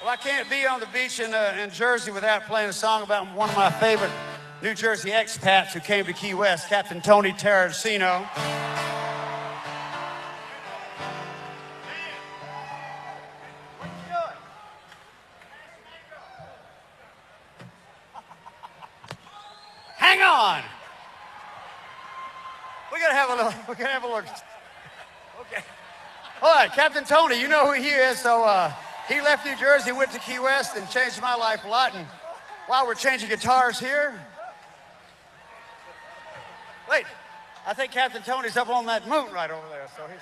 Well, I can't be on the beach in Jersey without playing a song about one of my favorite New Jersey expats who came to Key West, Captain Tony Terracino. Hang on. We're gonna have a look. Okay. All right, Captain Tony, you know who he is, so he left New Jersey, went to Key West, and changed my life a lot. And while we're changing guitars here, wait, I think Captain Tony's up on that moon right over there. So he's.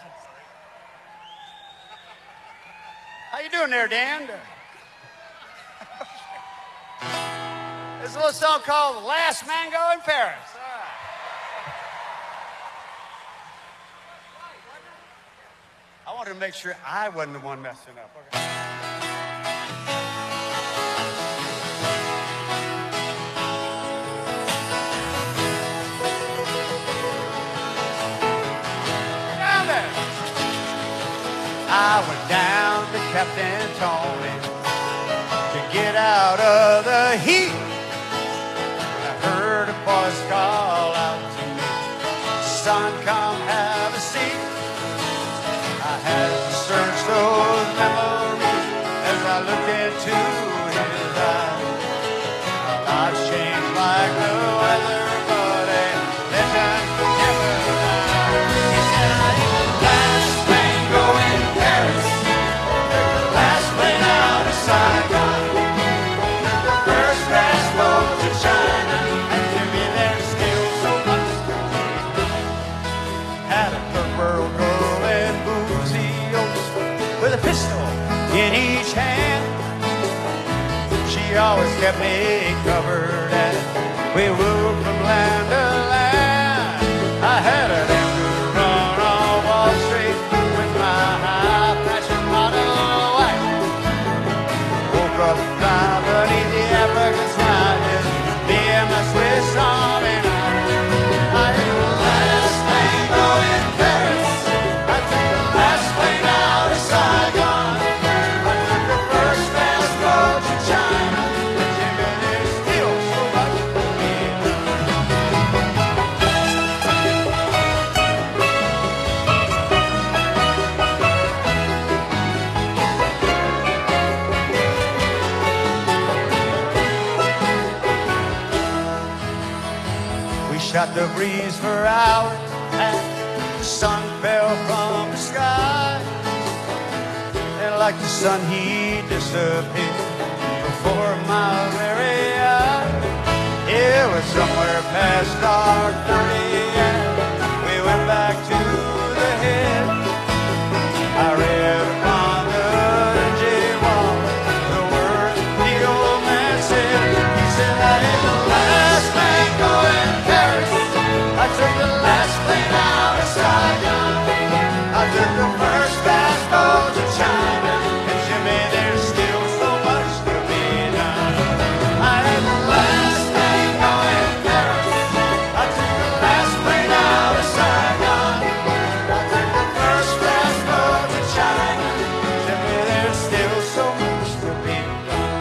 How you doing there, Dan? There's a little song called "Last Mango in Paris." I wanted to make sure I wasn't the one messing up. Okay. Down there. I went down to Captain Tony to get out of the heat. I heard a voice call out to me, "Son, come have a seat." I had to search those memories as I looked into his eyes. My life's changed like the weather, but a legend never dies. He said, "I ain't the last mango in Paris, the last plane out of Saigon, the first fast boat to China, and to me there's still so much to do." Had a purple girl and boozy oats with a pistol in each hand. She always kept me covered as we moved from land to land. I had an empty run on Wall Street with my high fashion model wife. Woke up fly beneath the African sky, just me and my Swiss Army knife. I had the last mango in Paris. I took the last plane out of Saigon. I took the first fast boat to China. But Jimmy, there's still so much to be done. We shot the breeze for hours as the sun fell from the sky. And like the sun, he disappeared before my very eyes. It was somewhere past dark 30, and we went back to the head. I read upon the dingy wall the words the old man said. He said, "I ain't the last mango in Paris. I took the last plane out of Saigon. I took the first fast boat to China. And Jimmy, there's still so much to be done." I had the last mango in Paris. I took the last plane out of Saigon. I took the first fast boat to China. Jimmy, there's still so much to be done.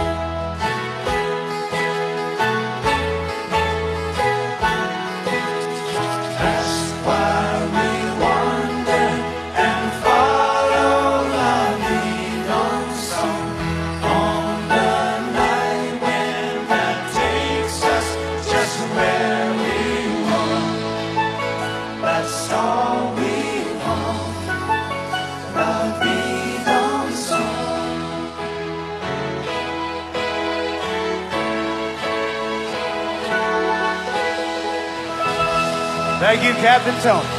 That's why we wander and follow the neon song on the night wind that takes us just where we want. That's all we want, the neon song. Thank you, Captain Tony.